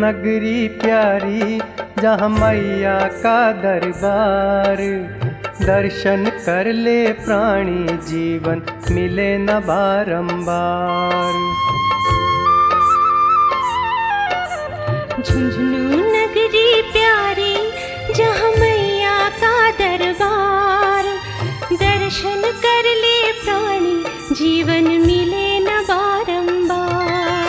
नगरी प्यारी जहाँ मैया का दरबार, दर्शन कर ले प्राणी जीवन मिले न बारंबार। झुंझुनू नगरी प्यारी जहाँ मैया का दरबार, दर्शन कर ले प्राणी जीवन मिले न बारंबार।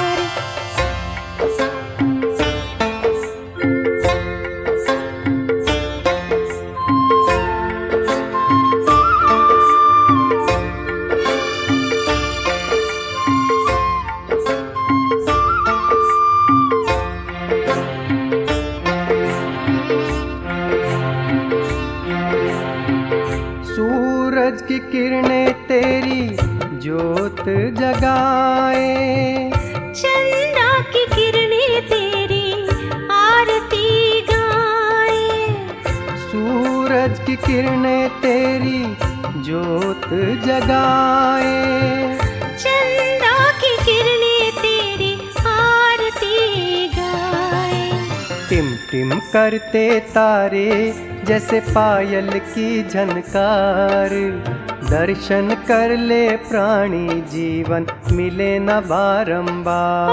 सूरज की किरणें तेरी ज्योत जगाए, चंदा की किरणें तेरी आरती गाए। सूरज की किरणें तेरी ज्योत जगाए, चंदा की किरणें तेरी आरती गाए। टिम टिम करते तारे जैसे पायल की झनकार, दर्शन कर ले प्राणी जीवन मिले न बारंबार।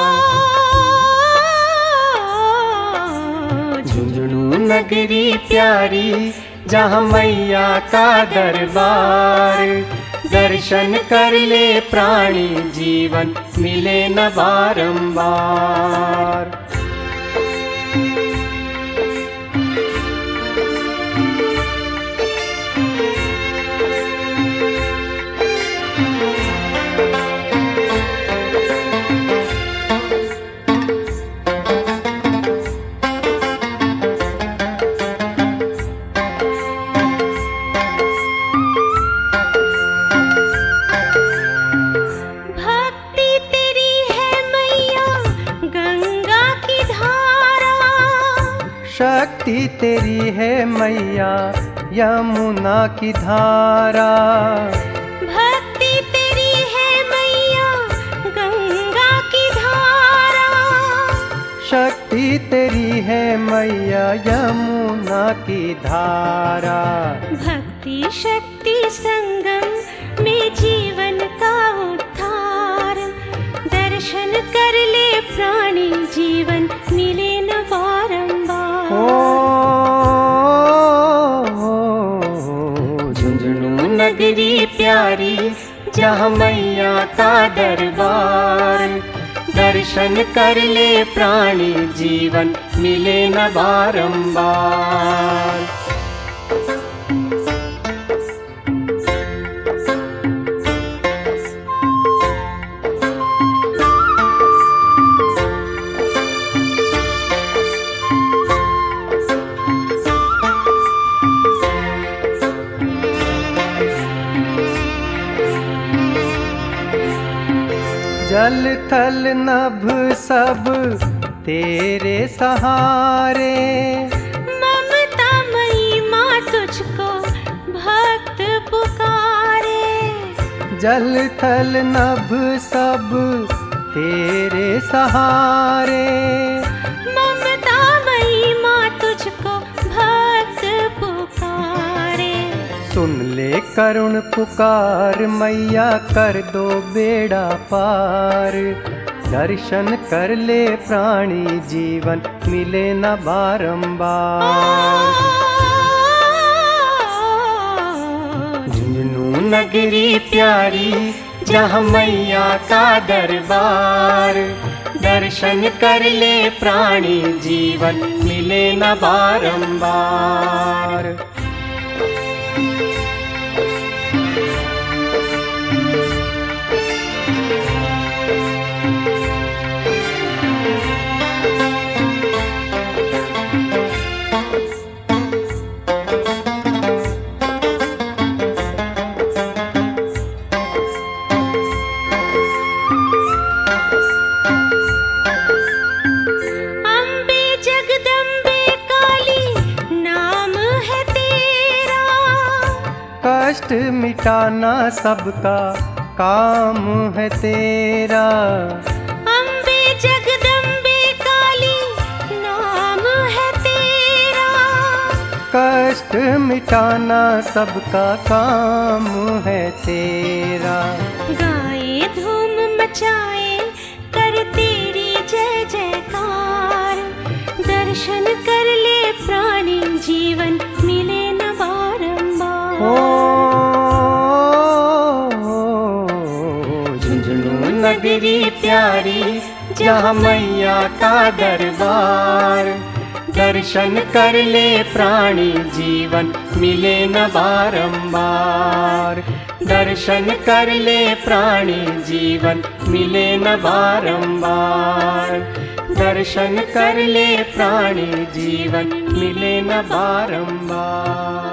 झुंझुनू नगरी प्यारी जहाँ मैया का दरबार, दर्शन कर ले प्राणी जीवन मिले न बारंबार। शक्ति तेरी है मैया यमुना की धारा, भक्ति तेरी है मैया गंगा की धारा। शक्ति तेरी है मैया यमुना की धारा। भक्ति शक्ति संगम में जीवन का उद्धार, दर्शन कर ले प्राणी जीवन मिले न बारंबार। झुंझुनू नगरी प्यारी जहाँ मैया का दरबार, दर्शन कर ले प्राणी जीवन मिले न बारंबार। जल थल नभ सब तेरे सहारे, ममता मई माँ तुझको भक्त पुकारे। जल थल नभ सब तेरे सहारे, ममता मई माँ तुझको भक्त पुकारे। सुन ले करुण पुकार मैया कर दो बेड़ा पार, दर्शन कर ले प्राणी जीवन मिले न बारंबार। झुंझुनू नगरी प्यारी जहाँ मैया का दरबार, दर्शन कर ले प्राणी जीवन मिले न बारंबार। कष्ट मिटाना सबका काम है तेरा। अम्बे जगदम्बे काली कष्ट मिटाना सबका काम है तेरा। गाए धूम मचाए कर तेरी जय जयकार, दर्शन कर ले प्राणी जीवन मिले न बारंबार। झुंझुनू नगरी प्यारी जहाँ मैया का दरबार, दर्शन कर ले प्राणी जीवन मिले न बारंबार। दर्शन कर ले प्राणी जीवन मिले न बारंबार। दर्शन कर ले प्राणी जीवन मिले न बारंबार।